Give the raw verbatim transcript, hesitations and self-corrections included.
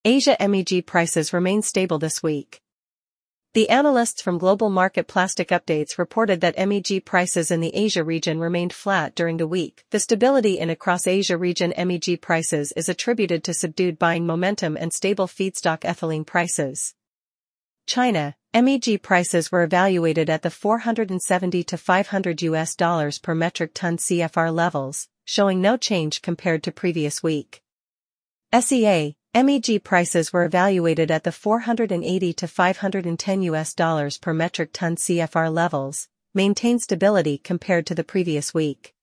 Asia M E G prices remain stable this week. The analysts from Global Market Plastic Updates reported that M E G prices in the Asia region remained flat during the week. The stability in across Asia region M E G prices is attributed to subdued buying momentum and stable feedstock ethylene prices. China, M E G prices were evaluated at the four hundred seventy to five hundred U S dollars per metric ton C F R levels, showing no change compared to previous week. S E A, M E G prices were evaluated at the four hundred eighty to five hundred ten U S dollars per metric ton C F R levels, maintained stability compared to the previous week.